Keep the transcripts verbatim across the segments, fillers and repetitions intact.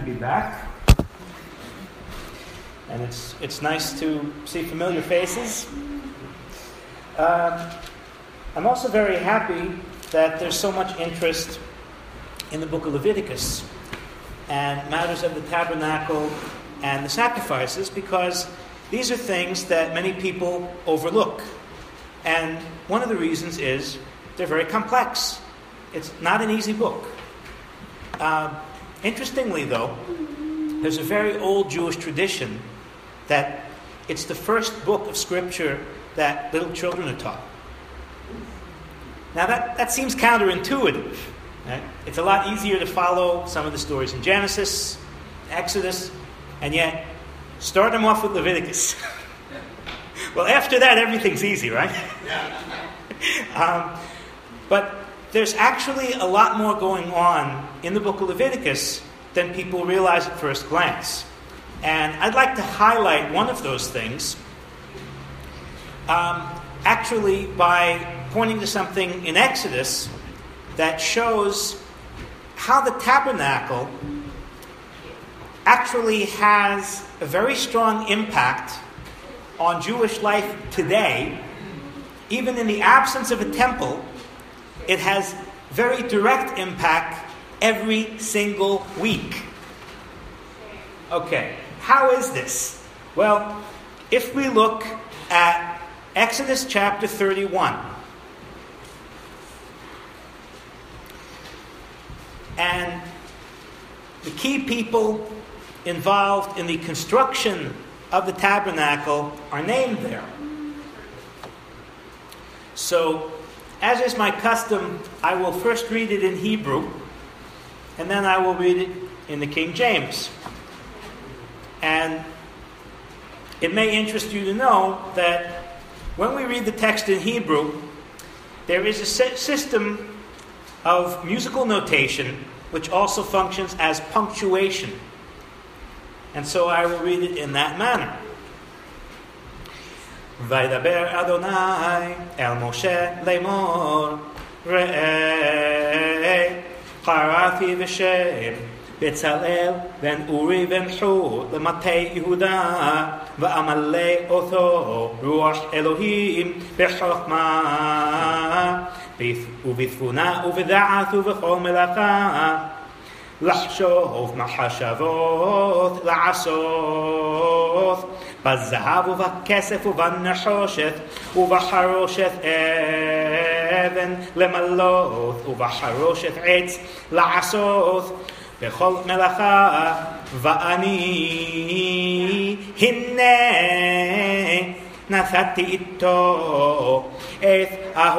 be back. And it's it's nice to see familiar faces. Um, I'm also very happy that there's so much interest in the book of Leviticus and matters of the tabernacle and the sacrifices, because these are things that many people overlook. And one of the reasons is they're very complex. It's not an easy book. Uh, interestingly, though, there's a very old Jewish tradition that it's the first book of Scripture that little children are taught. Now, that, that seems counterintuitive. Right? It's a lot easier to follow some of the stories in Genesis, Exodus, and yet start them off with Leviticus. Well, after that, everything's easy, right? um, but there's actually a lot more going on in the book of Leviticus than people realize at first glance. And I'd like to highlight one of those things, um, actually by pointing to something in Exodus that shows how the tabernacle actually has a very strong impact on Jewish life today. Even in the absence of a temple, it has very direct impact every single week. Okay, how is this? Well, if we look at Exodus chapter thirty-one, and the key people involved in the construction of the tabernacle are named there. So, as is my custom, I will first read it in Hebrew, and then I will read it in the King James. And it may interest you to know that when we read the text in Hebrew, there is a system of musical notation which also functions as punctuation. And so I will read it in that manner. Vaydaber Adonai el Moshe lemor re'eh Parafi v'shem Betzalel ben Uri ben Hur lematei Yehuda va'amalei otho ruach Elohim b'chokhmah ובתבונה ובדעת ובכל מלאכה לחשוב מחשבות לעשות בזהב ובכסף ובנחושת ובחרושת אבן למלות ובחרושת עץ לעשות בכל מלאכה ואני הנה נתתי איתו את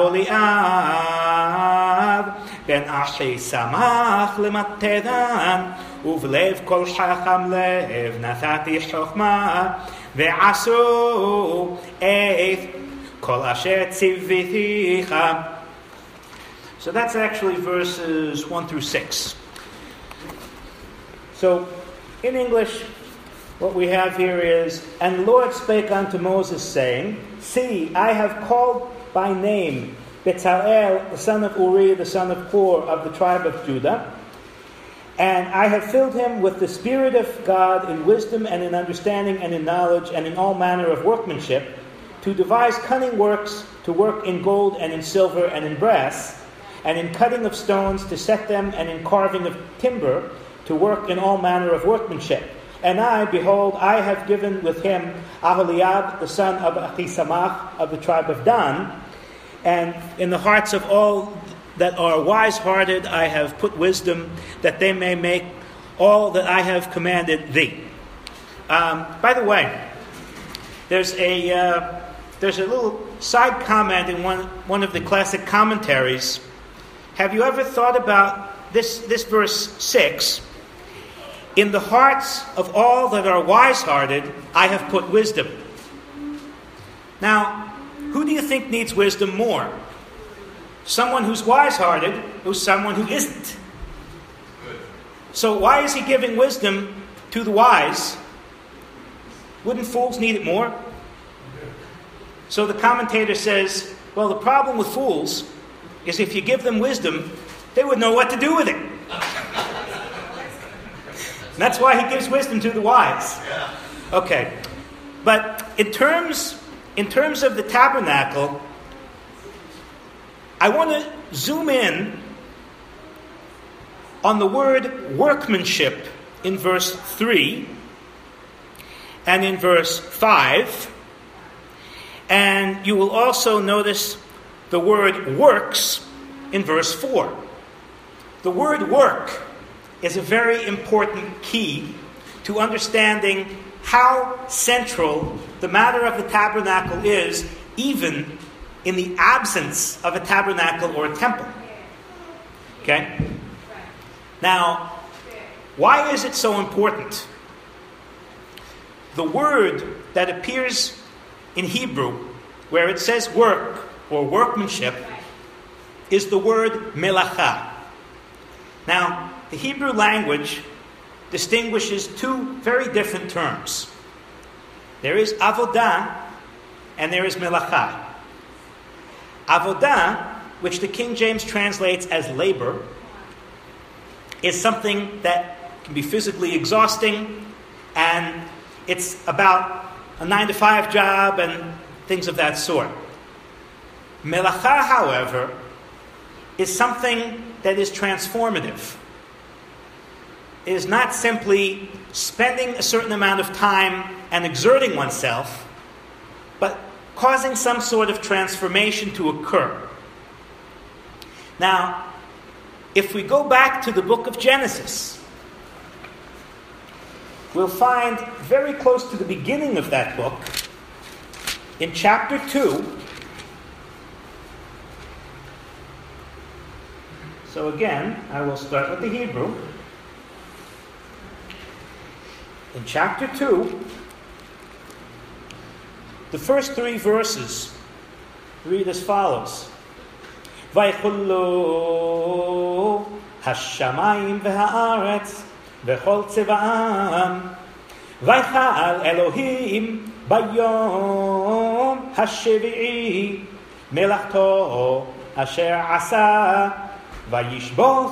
אהוליאב בן אחי שמח למתדן ובלב כל חכם לב נתתי חוכמה ועשו את כל אשר ציוויתיך. So that's actually verses one through six. So in English, what we have here is, and the Lord spake unto Moses, saying, See, I have called by name Betzalel, the son of Uri, the son of Hur, of the tribe of Judah, and I have filled him with the Spirit of God in wisdom and in understanding and in knowledge and in all manner of workmanship, to devise cunning works, to work in gold and in silver and in brass, and in cutting of stones to set them, and in carving of timber, to work in all manner of workmanship. And I, behold, I have given with him Aholiab, the son of Achisamach, of the tribe of Dan. And in the hearts of all that are wise-hearted I have put wisdom, that they may make all that I have commanded thee. Um, by the way, there's a uh, there's a little side comment in one one of the classic commentaries. Have you ever thought about this this verse six? In the hearts of all that are wise-hearted, I have put wisdom. Now, who do you think needs wisdom more? Someone who's wise-hearted or someone who isn't? So why is he giving wisdom to the wise? Wouldn't fools need it more? So the commentator says, well, the problem with fools is if you give them wisdom, they would know what to do with it. And that's why he gives wisdom to the wise. Okay. But in terms, in terms of the tabernacle, I want to zoom in on the word workmanship in verse three and in verse five. And you will also notice the word works in verse four. The word work is a very important key to understanding how central the matter of the tabernacle is, even in the absence of a tabernacle or a temple. Okay? Now, why is it so important? The word that appears in Hebrew, where it says work or workmanship, is the word melacha. Now, the Hebrew language distinguishes two very different terms. There is avodah and there is melacha. Avodah, which the King James translates as labor, is something that can be physically exhausting, and it's about a nine to five job and things of that sort. Melacha, however, is something that is transformative. It is not simply spending a certain amount of time and exerting oneself, but causing some sort of transformation to occur. Now, if we go back to the book of Genesis, we'll find very close to the beginning of that book, in chapter two. So again, I will start with the Hebrew. In chapter two, the first three verses read as follows. ויחולו השמיים והארץ וכל צבאם ויחל אלוהים ביום השביעי מלאכתו אשר עשה וישבות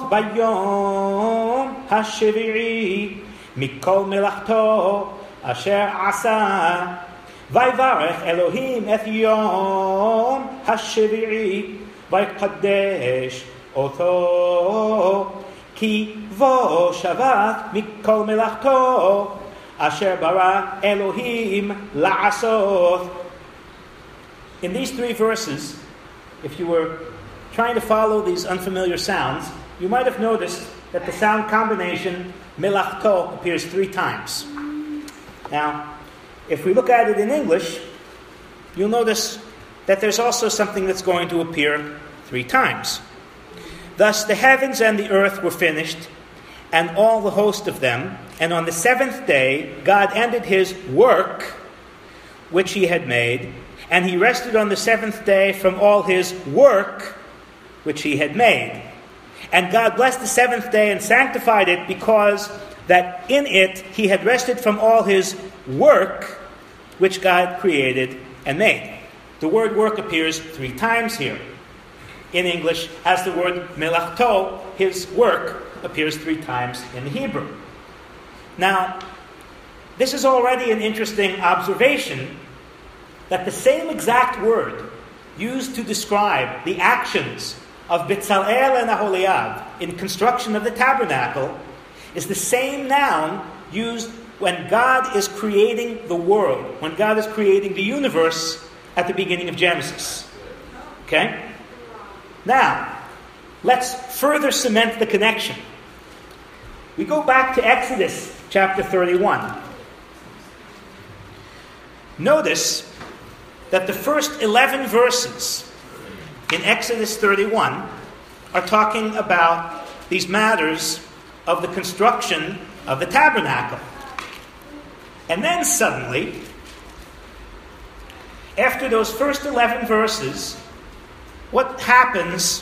ביום השביעי מכל מלאכתו אשר עשה ויברך אלוהים את יום השביעי ויקדש אותו כי בו שבת מכל מלאכתו אשר ברא אלוהים לעשות. In these three verses, if you were trying to follow these unfamiliar sounds, you might have noticed that the sound combination melachto appears three times. Now, if we look at it in English, you'll notice that there's also something that's going to appear three times. Thus the heavens and the earth were finished, and all the host of them, and on the seventh day God ended his work which he had made, and he rested on the seventh day from all his work which he had made. And God blessed the seventh day and sanctified it, because that in it he had rested from all his work which God created and made. The word work appears three times here. In English, as the word melachto, his work, appears three times in the Hebrew. Now, this is already an interesting observation, that the same exact word used to describe the actions of Bezalel and Aholiab in construction of the tabernacle is the same noun used when God is creating the world, when God is creating the universe at the beginning of Genesis. Okay? Now, let's further cement the connection. We go back to Exodus chapter thirty-one. Notice that the first eleven verses in Exodus thirty-one are talking about these matters of the construction of the tabernacle. And then suddenly, after those first eleven verses, what happens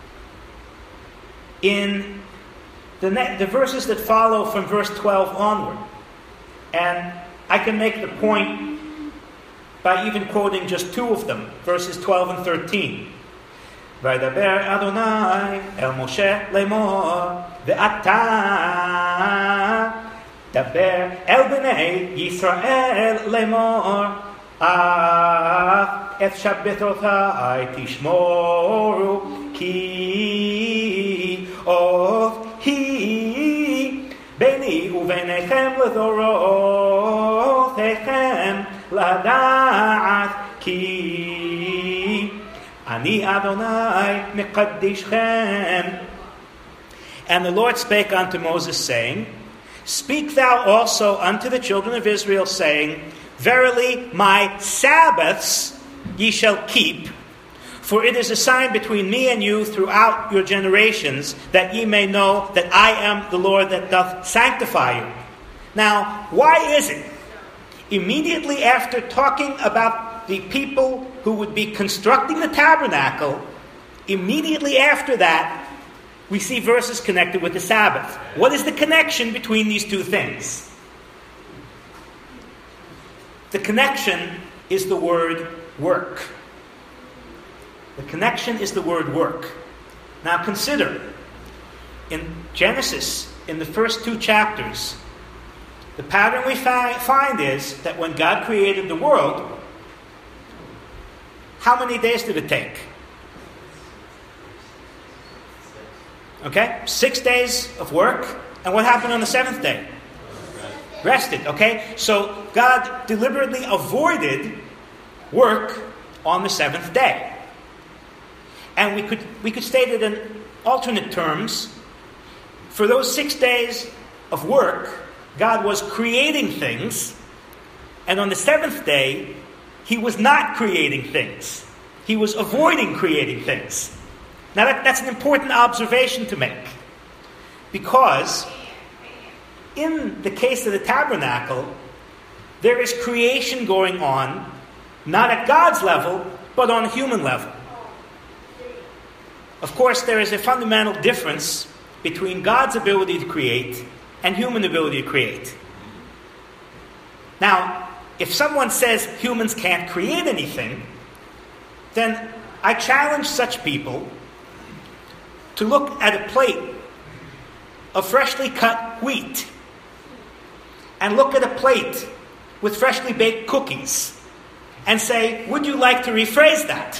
in the, ne- the verses that follow from verse twelve onward? And I can make the point by even quoting just two of them, verses twelve and thirteen. וידבר אדוני אל משה לאמור ואתה דבר אל בני ישראל לאמור, אך את שבתותי תשמורו, כי עוד היא ביני וביניכם לדורותיכם, לדעת כי אני אדוני מקדישכם. And the Lord spake unto Moses, saying, Speak thou also unto the children of Israel, saying, Verily my Sabbaths ye shall keep, for it is a sign between me and you throughout your generations, that ye may know that I am the Lord that doth sanctify you. Now, why is it? Immediately after talking about the people who would be constructing the tabernacle, immediately after that, we see verses connected with the Sabbath. What is the connection between these two things? The connection is the word work. The connection is the word work. Now consider, in Genesis, in the first two chapters, the pattern we fi- find is that when God created the world, how many days did it take? Okay, six days of work, and what happened on the seventh day? Rested, okay? So God deliberately avoided work on the seventh day. And we could we could state it in alternate terms. For those six days of work, God was creating things, and on the seventh day, He was not creating things. He was avoiding creating things. Now that, that's an important observation to make, because in the case of the tabernacle, there is creation going on, not at God's level, but on a human level. Of course, there is a fundamental difference between God's ability to create and human ability to create. Now, if someone says humans can't create anything, then I challenge such people to look at a plate of freshly cut wheat and look at a plate with freshly baked cookies and say, would you like to rephrase that?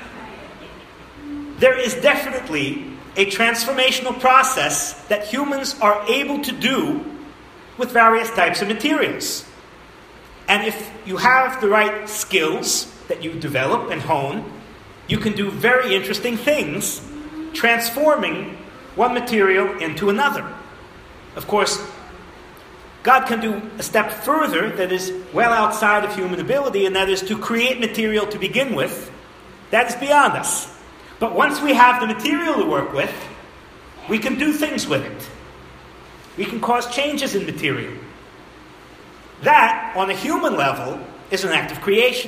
There is definitely a transformational process that humans are able to do with various types of materials. And if you have the right skills that you develop and hone, you can do very interesting things, transforming one material into another. Of course, God can do a step further that is well outside of human ability, and that is to create material to begin with. That is beyond us. But once we have the material to work with, we can do things with it. We can cause changes in material. That, on a human level, is an act of creation.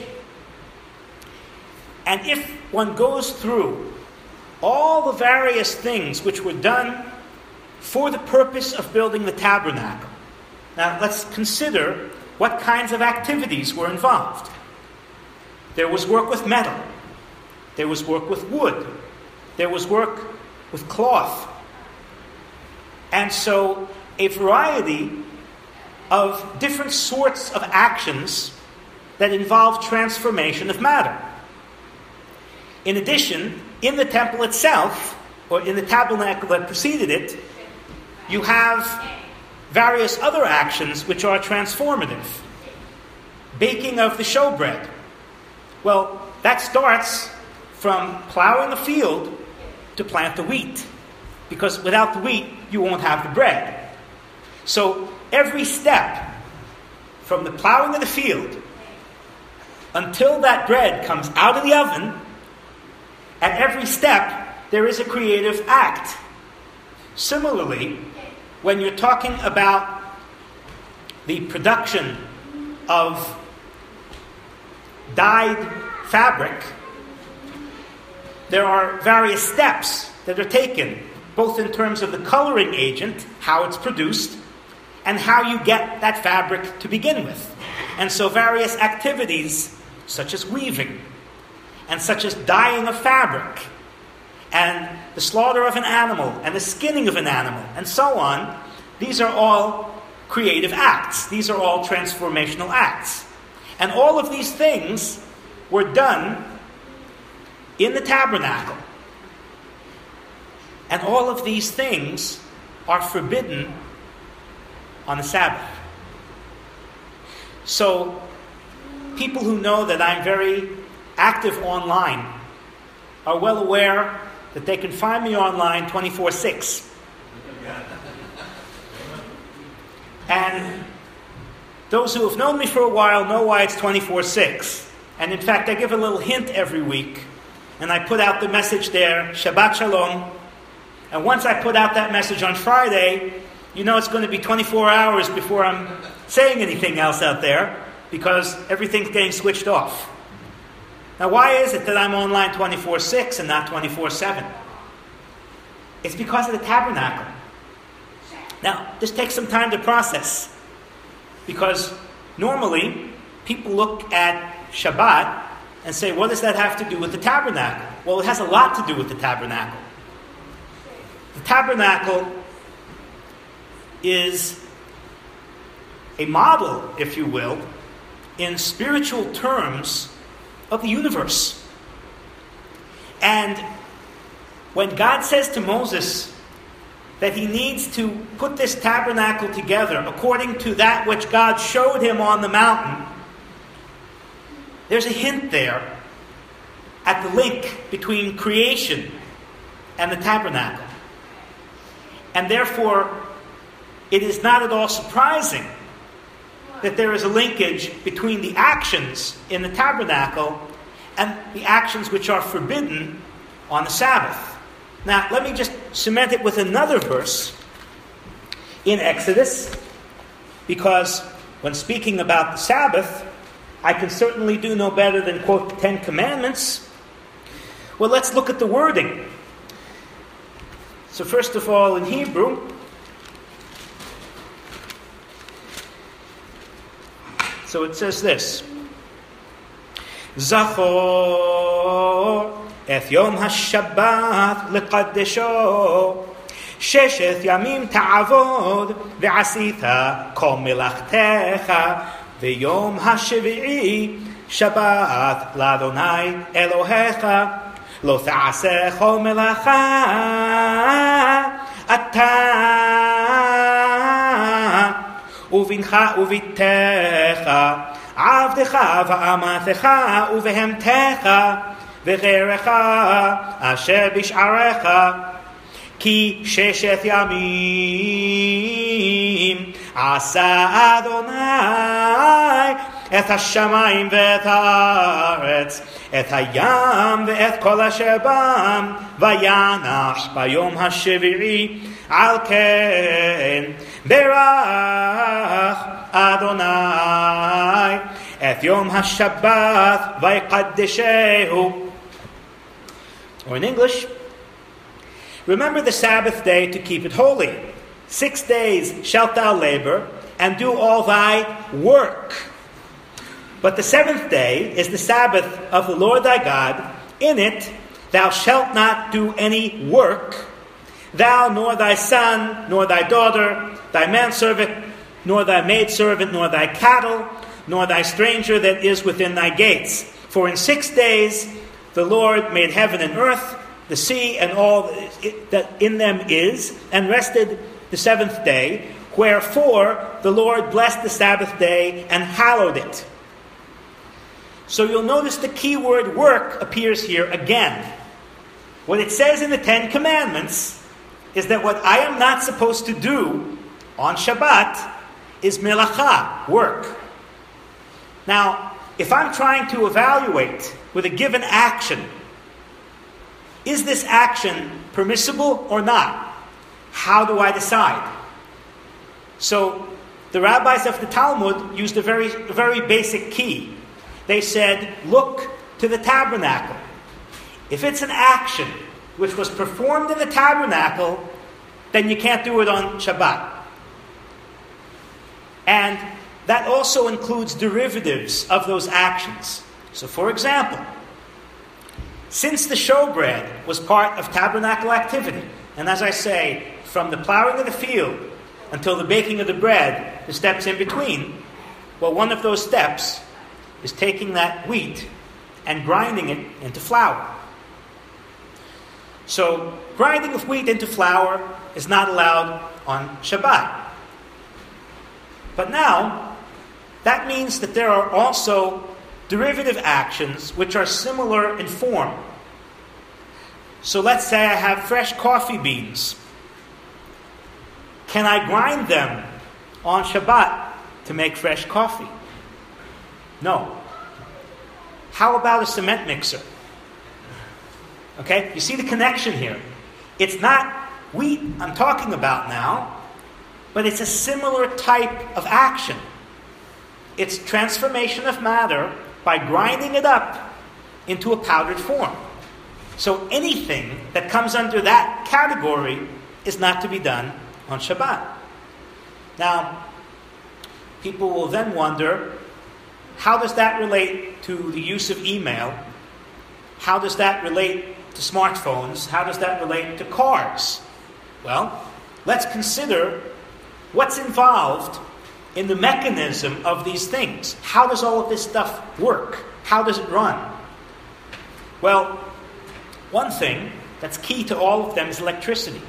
And if one goes through all the various things which were done for the purpose of building the tabernacle, now let's consider what kinds of activities were involved. There was work with metal. There was work with wood. There was work with cloth. And so a variety of different sorts of actions that involve transformation of matter. In addition, in the temple itself, or in the tabernacle that preceded it, you have various other actions which are transformative. Baking of the showbread. Well, that starts from plowing the field to plant the wheat. Because without the wheat, you won't have the bread. So every step from the plowing of the field until that bread comes out of the oven, at every step there is a creative act. Similarly, when you're talking about the production of dyed fabric, there are various steps that are taken, both in terms of the coloring agent, how it's produced, and how you get that fabric to begin with. And so various activities, such as weaving, and such as dyeing of fabric, and the slaughter of an animal, and the skinning of an animal, and so on, these are all creative acts. These are all transformational acts. And all of these things were done in the tabernacle. And all of these things are forbidden on the Sabbath. So, people who know that I'm very active online are well aware that they can find me online twenty-four six. And those who have known me for a while know why it's twenty-four six. And in fact, I give a little hint every week. And I put out the message there, Shabbat Shalom. And once I put out that message on Friday, you know it's going to be twenty-four hours before I'm saying anything else out there, because everything's getting switched off. Now, why is it that I'm online twenty-four six and not twenty-four seven? It's because of the tabernacle. Now, this takes some time to process, because normally people look at Shabbat and say, what does that have to do with the tabernacle? Well, it has a lot to do with the tabernacle. The tabernacle is a model, if you will, in spiritual terms of the universe. And when God says to Moses that he needs to put this tabernacle together according to that which God showed him on the mountain, there's a hint there at the link between creation and the tabernacle. And therefore, it is not at all surprising that there is a linkage between the actions in the tabernacle and the actions which are forbidden on the Sabbath. Now, let me just cement it with another verse in Exodus, because when speaking about the Sabbath, I can certainly do no better than quote the Ten Commandments. Well, let's look at the wording. So first of all, in Hebrew, so it says this: Zachor et yom ha-Shabbat leqaddesho, sheshet yamim ta'avod ve'asita kol melachtecha, ve'yom ha-Shvi'i Shabbat l'Adonai Elohecha, lo ta'aseh chol melacha ata ובנך וביתך, עבדך ואמתך ובהמתך, וגרך אשר בשעריך, כי ששת ימים עשה אדוני את השמיים ואת הארץ, את הים ואת כל אשר בם, וינח ביום השביעי. על כן ברך אדוני את יום השבת ויקדשהו. Or in English, remember the Sabbath day to keep it holy. Six days shalt thou labor and do all thy work. But the seventh day is the Sabbath of the Lord thy God. In it thou shalt not do any work, thou, nor thy son, nor thy daughter, thy manservant, nor thy maidservant, nor thy cattle, nor thy stranger that is within thy gates. For in six days the Lord made heaven and earth, the sea, and all that in them is, and rested the seventh day. Wherefore the Lord blessed the Sabbath day and hallowed it. So you'll notice the key word work appears here again. What it says in the Ten Commandments is that what I am not supposed to do on Shabbat is melacha, work. Now, if I'm trying to evaluate with a given action, is this action permissible or not? How do I decide? So, the rabbis of the Talmud used a very, very basic key. They said, look to the tabernacle. If it's an action which was performed in the tabernacle, then you can't do it on Shabbat. And that also includes derivatives of those actions. So for example, since the showbread was part of tabernacle activity, and as I say, from the plowing of the field until the baking of the bread, the steps in between. Well, one of those steps is taking that wheat and grinding it into flour. So, grinding of wheat into flour is not allowed on Shabbat. But now, that means that there are also derivative actions which are similar in form. So let's say I have fresh coffee beans. Can I grind them on Shabbat to make fresh coffee? No. How about a cement mixer? Okay, you see the connection here. It's not wheat I'm talking about now, but it's a similar type of action. It's transformation of matter by grinding it up into a powdered form. So anything that comes under that category is not to be done on Shabbat. Now, people will then wonder, how does that relate to the use of email? How does that relate to smartphones? How does that relate to cars? Well, let's consider what's involved in the mechanism of these things. How does all of this stuff work? How does it run? Well, one thing that's key to all of them is electricity.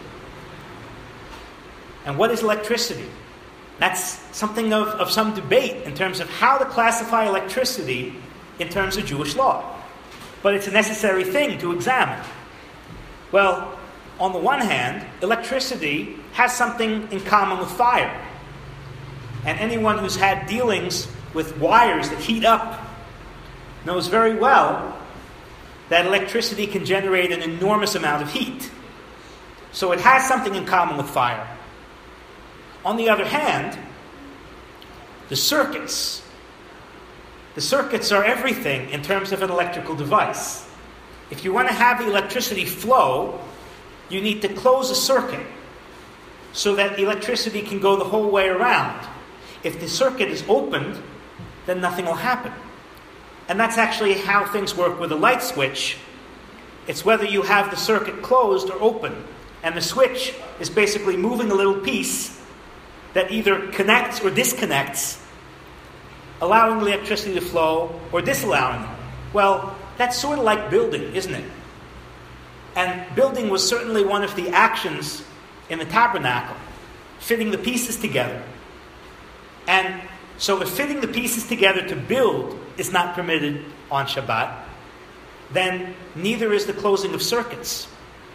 And what is electricity? That's something of, of some debate in terms of how to classify electricity in terms of Jewish law. But it's a necessary thing to examine. Well, on the one hand, electricity has something in common with fire. And anyone who's had dealings with wires that heat up knows very well that electricity can generate an enormous amount of heat. So it has something in common with fire. On the other hand, the circuits. The circuits are everything in terms of an electrical device. If you want to have the electricity flow, you need to close a circuit so that the electricity can go the whole way around. If the circuit is opened, then nothing will happen. And that's actually how things work with a light switch. It's whether you have the circuit closed or open. And the switch is basically moving a little piece that either connects or disconnects, allowing the electricity to flow or disallowing it. Well, that's sort of like building, isn't it? And building was certainly one of the actions in the tabernacle, fitting the pieces together. And so if fitting the pieces together to build is not permitted on Shabbat, then neither is the closing of circuits.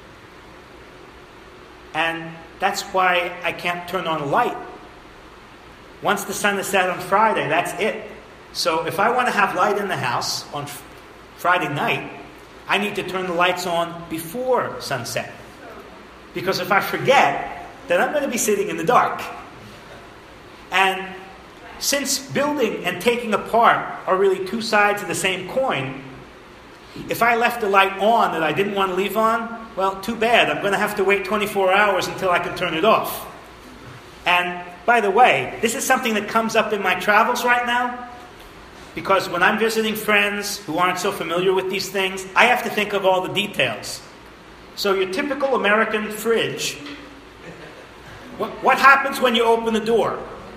And that's why I can't turn on a light. Once the sun is set on Friday, that's it. So if I want to have light in the house on Friday night, I need to turn the lights on before sunset. Because if I forget, then I'm going to be sitting in the dark. And since building and taking apart are really two sides of the same coin, if I left the light on that I didn't want to leave on, well, too bad. I'm going to have to wait twenty-four hours until I can turn it off. And by the way, this is something that comes up in my travels right now, because when I'm visiting friends who aren't so familiar with these things, I have to think of all the details. So your typical American fridge, what, what happens when you open the door?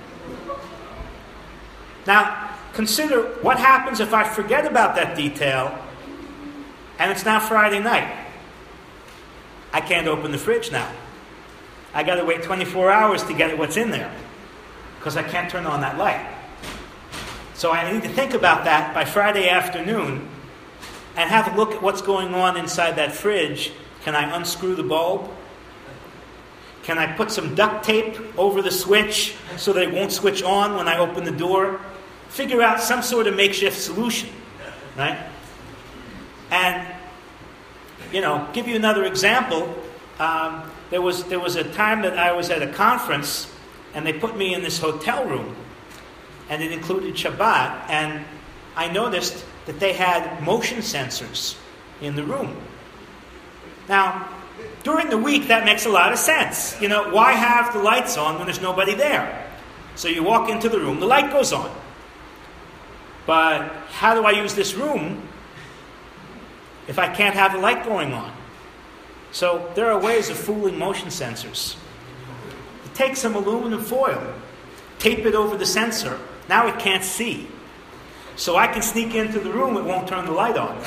Now, consider what happens if I forget about that detail and it's now Friday night. I can't open the fridge now. I got to wait twenty-four hours to get what's in there because I can't turn on that light. So I need to think about that by Friday afternoon and have a look at what's going on inside that fridge. Can I unscrew the bulb? Can I put some duct tape over the switch so that it won't switch on when I open the door? Figure out some sort of makeshift solution, right? And, you know, give you another example. Um, there was there was a time that I was at a conference and they put me in this hotel room and it included Shabbat, and I noticed that they had motion sensors in the room. Now, during the week, that makes a lot of sense. You know, why have the lights on when there's nobody there? So you walk into the room, the light goes on. But how do I use this room if I can't have the light going on? So there are ways of fooling motion sensors. The take some aluminum foil, tape it over the sensor. Now it can't see. So I can sneak into the room, it won't turn the light on.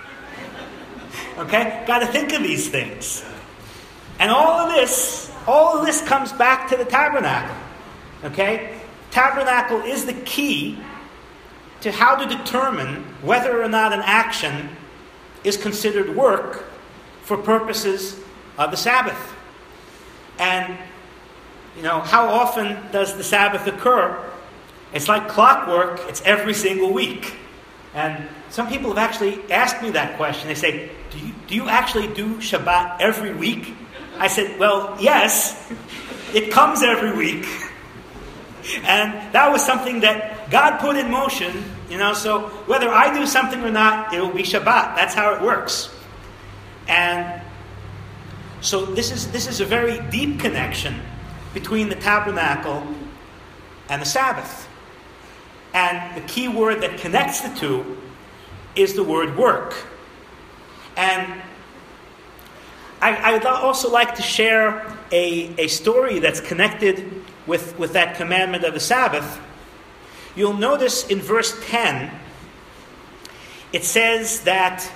Okay? Got to think of these things. And all of this, all of this comes back to the tabernacle. Okay? Tabernacle is the key to how to determine whether or not an action is considered work for purposes of the Sabbath. And, you know, how often does the Sabbath occur? It's like clockwork. It's every single week. And some people have actually asked me that question. They say, do you, do you actually do Shabbat every week? I said, well, yes. It comes every week. And that was something that God put in motion, you know, so whether I do something or not, it will be Shabbat. That's how it works. And so this is this is a very deep connection between the tabernacle and the Sabbath. And the key word that connects the two is the word work. And I, I would also like to share a, a story that's connected with, with that commandment of the Sabbath. You'll notice in verse ten, it says that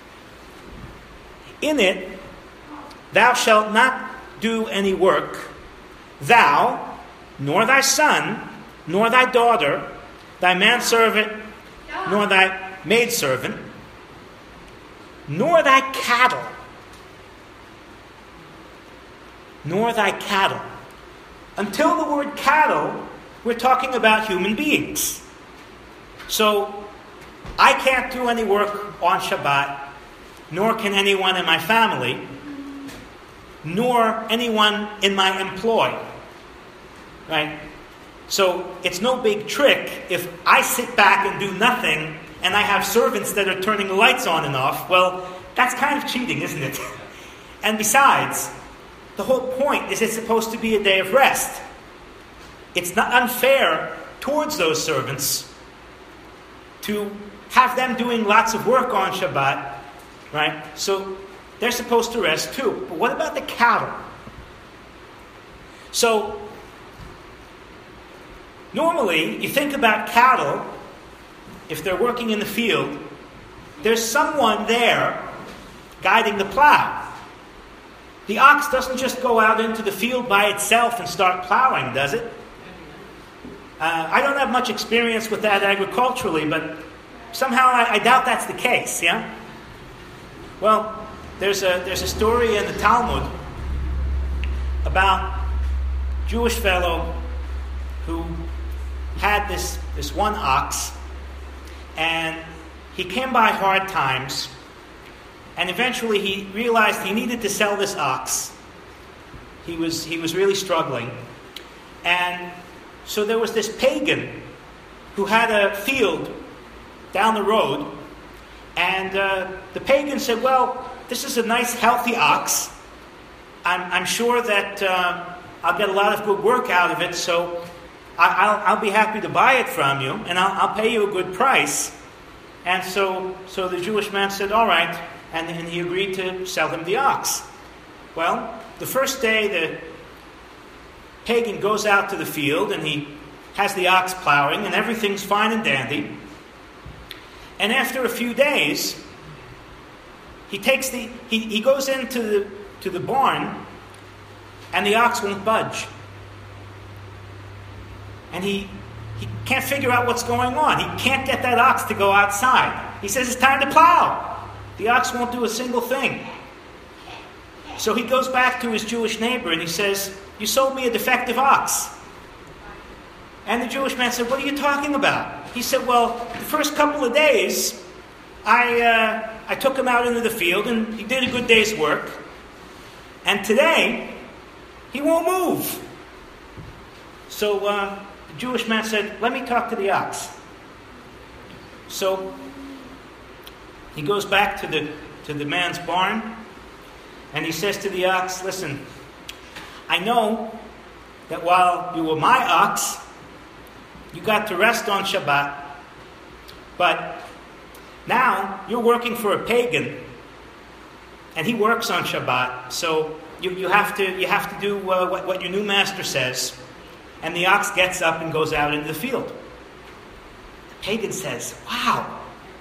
in it, thou shalt not do any work, thou, nor thy son, nor thy daughter, thy manservant, nor thy maidservant, nor thy cattle, nor thy cattle. Until the word cattle, we're talking about human beings. So, I can't do any work on Shabbat, nor can anyone in my family, nor anyone in my employ. Right? So, it's no big trick if I sit back and do nothing, and I have servants that are turning the lights on and off. Well, that's kind of cheating, isn't it? And besides, the whole point is it's supposed to be a day of rest. It's not unfair towards those servants to have them doing lots of work on Shabbat, right? So they're supposed to rest too. But what about the cattle? So normally, you think about cattle, if they're working in the field, there's someone there guiding the plow. The ox doesn't just go out into the field by itself and start plowing, does it? Uh, I don't have much experience with that agriculturally, but somehow I, I doubt that's the case, yeah? Well, there's a there's a story in the Talmud about a Jewish fellow who had this, this one ox, and he came by hard times. And eventually he realized he needed to sell this ox. He was he was really struggling. And so there was this pagan who had a field down the road. And uh, the pagan said, well, this is a nice healthy ox. I'm, I'm sure that uh, I'll get a lot of good work out of it. So I, I'll, I'll be happy to buy it from you. And I'll, I'll pay you a good price. And so, so the Jewish man said, all right. And, and he agreed to sell him the ox. Well, the first day the pagan goes out to the field and he has the ox plowing and everything's fine and dandy. And after a few days, he takes the he, he goes into the to the barn and the ox won't budge. And he he can't figure out what's going on. He can't get that ox to go outside. He says it's time to plow. The ox won't do a single thing. So he goes back to his Jewish neighbor and he says, you sold me a defective ox. And the Jewish man said, what are you talking about? He said, well, the first couple of days, I uh, I took him out into the field and he did a good day's work. And today, he won't move. So uh, the Jewish man said, let me talk to the ox. So he goes back to the to the man's barn, and he says to the ox, listen, I know that while you were my ox, you got to rest on Shabbat, but now you're working for a pagan, and he works on Shabbat, so you, you have to you have to do uh, what, what your new master says. And the ox gets up and goes out into the field. The pagan says, wow,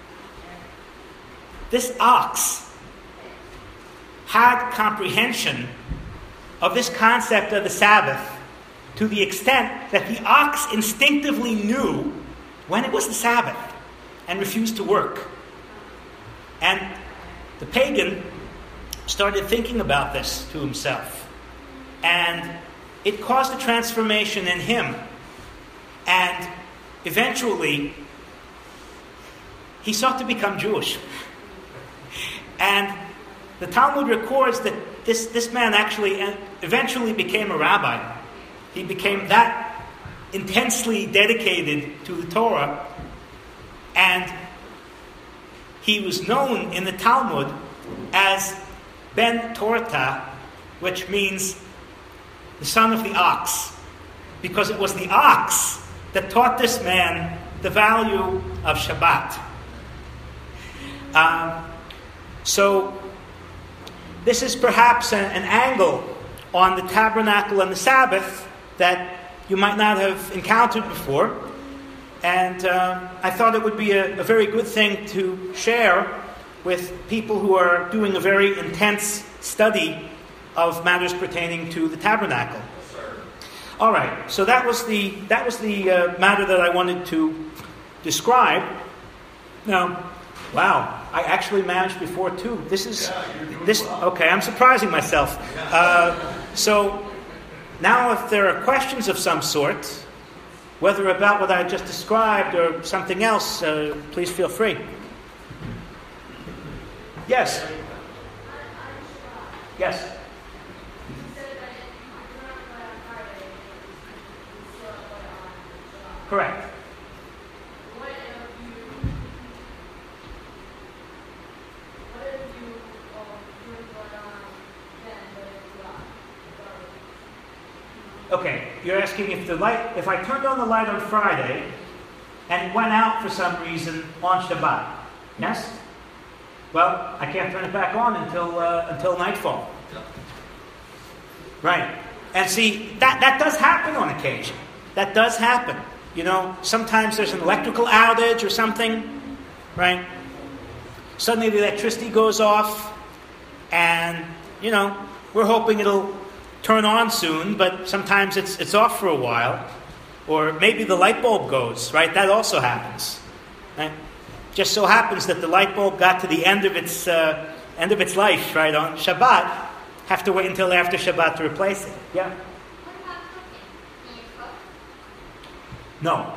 this ox had comprehension of this concept of the Sabbath to the extent that the ox instinctively knew when it was the Sabbath and refused to work. And the pagan started thinking about this to himself. And it caused a transformation in him. And eventually, he sought to become Jewish. And the Talmud records that this, this man actually eventually became a rabbi. He became that intensely dedicated to the Torah. And he was known in the Talmud as Ben Torta, which means the son of the ox, because it was the ox that taught this man the value of Shabbat. Um, so, this is perhaps an, an angle on the tabernacle and the Sabbath that you might not have encountered before. And uh, I thought it would be a, a very good thing to share with people who are doing a very intense study of matters pertaining to the tabernacle. All right, so that was the that was the uh, matter that I wanted to describe. Now, wow, I actually managed before too. This is this okay. I'm surprising myself. Uh, so now, if there are questions of some sort, whether about what I just described or something else, uh, please feel free. Yes. Yes. Correct. Okay, you're asking if the light, if I turned on the light on Friday and went out for some reason on Shabbat, yes? Well, I can't turn it back on until uh, until nightfall. Right. And see, that, that does happen on occasion. That does happen. You know, sometimes there's an electrical outage or something, right? Suddenly the electricity goes off, and, you know, we're hoping it'll turn on soon, but sometimes it's it's off for a while. Or maybe the light bulb goes, right? That also happens. Right? Just so happens that the light bulb got to the end of its uh, end of its life, right, on Shabbat. Have to wait until after Shabbat to replace it. Yeah? What about cooking? Can you cook? No.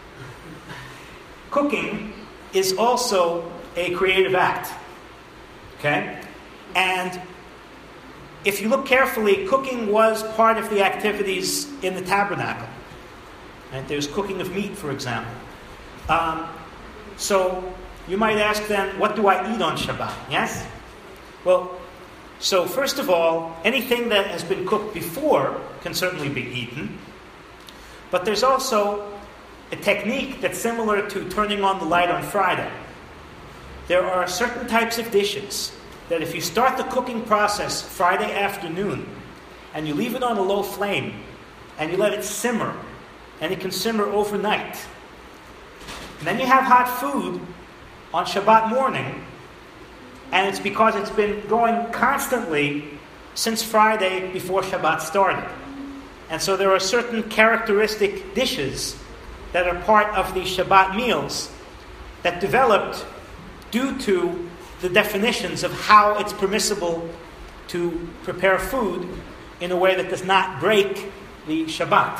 Cooking is also a creative act. Okay? And if you look carefully, cooking was part of the activities in the tabernacle. Right? There's cooking of meat, for example. Um, so you might ask then, what do I eat on Shabbat? Yes? Well, so first of all, anything that has been cooked before can certainly be eaten. But there's also a technique that's similar to turning on the light on Friday. There are certain types of dishes that if you start the cooking process Friday afternoon and you leave it on a low flame and you let it simmer, and it can simmer overnight, and then you have hot food on Shabbat morning, and it's because it's been going constantly since Friday before Shabbat started. And so there are certain characteristic dishes that are part of the Shabbat meals that developed due to the definitions of how it's permissible to prepare food in a way that does not break the Shabbat.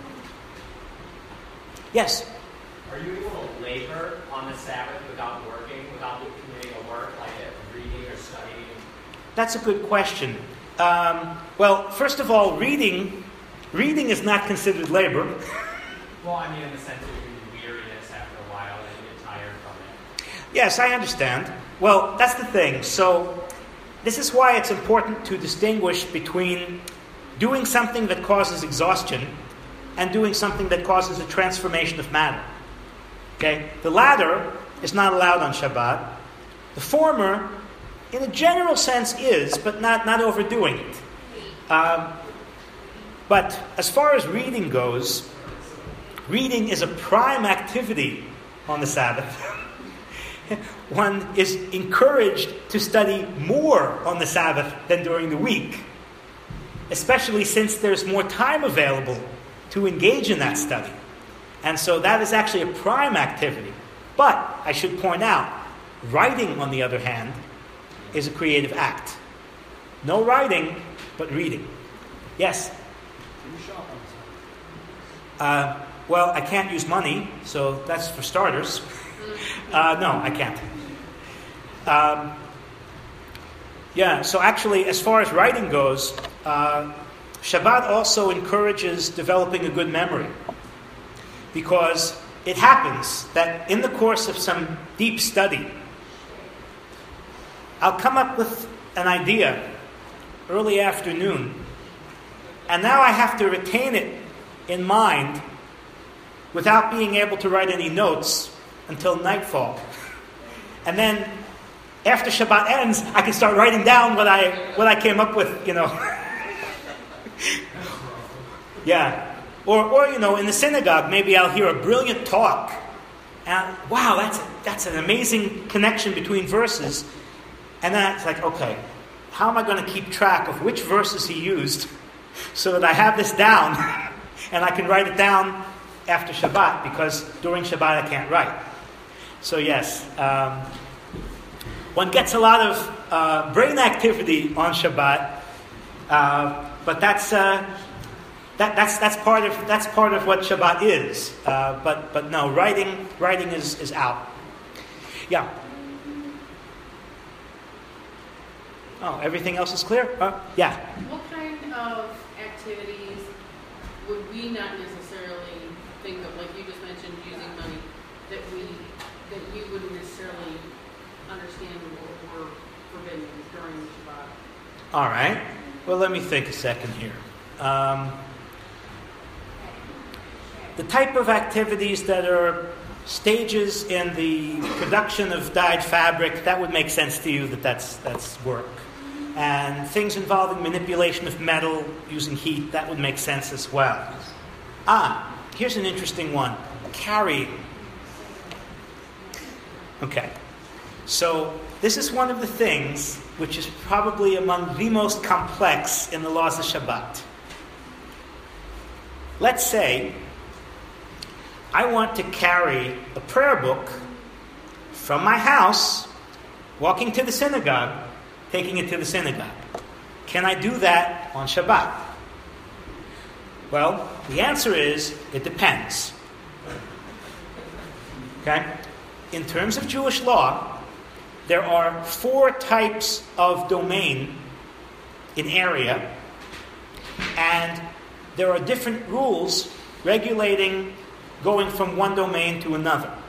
Yes? Are you able to labor on the Sabbath without working, without committing a work like reading or studying? That's a good question. Um, well, first of all, reading reading is not considered labor. Well, I mean in the sense of weariness after a while and you get tired from it. Yes, I understand. Well, that's the thing. So, this is why it's important to distinguish between doing something that causes exhaustion and doing something that causes a transformation of matter. Okay? The latter is not allowed on Shabbat. The former, in a general sense, is, but not, not overdoing it. Um, but as far as reading goes, reading is a prime activity on the Sabbath. One is encouraged to study more on the Sabbath than during the week, especially since there's more time available to engage in that study. And so that is actually a prime activity. But I should point out, writing, on the other hand, is a creative act. No writing, but reading. Yes? Can you shop on Sabbath? Uh, well, I can't use money, so that's for starters. Uh, no, I can't. Um, yeah, so actually, as far as writing goes, uh, Shabbat also encourages developing a good memory. Because it happens that in the course of some deep study, I'll come up with an idea early afternoon, and now I have to retain it in mind without being able to write any notes until nightfall. And then after Shabbat ends, I can start writing down what I what I came up with, you know. Yeah. Or, or, you know, in the synagogue, maybe I'll hear a brilliant talk. And, wow, that's, that's an amazing connection between verses. And then it's like, okay, how am I going to keep track of which verses he used so that I have this down and I can write it down after Shabbat, because during Shabbat I can't write. So yes, um, one gets a lot of uh, brain activity on Shabbat, uh, but that's... Uh, That, that's that's part of that's part of what Shabbat is, uh, but but no, writing writing is, is out. Yeah. Oh, everything else is clear? Uh, yeah. What kind of activities would we not necessarily think of, like you just mentioned, using money, that we that you wouldn't necessarily understand or were forbidden during Shabbat? All right. Well, let me think a second here. Um, The type of activities that are stages in the production of dyed fabric, that would make sense to you that that's, that's work. And things involving manipulation of metal using heat, that would make sense as well. Ah, here's an interesting one. Carrying. Okay. So this is one of the things which is probably among the most complex in the laws of Shabbat. Let's say I want to carry a prayer book from my house, walking to the synagogue, taking it to the synagogue. Can I do that on Shabbat? Well, the answer is, it depends. Okay? In terms of Jewish law, there are four types of domain in area, and there are different rules regulating going from one domain to another.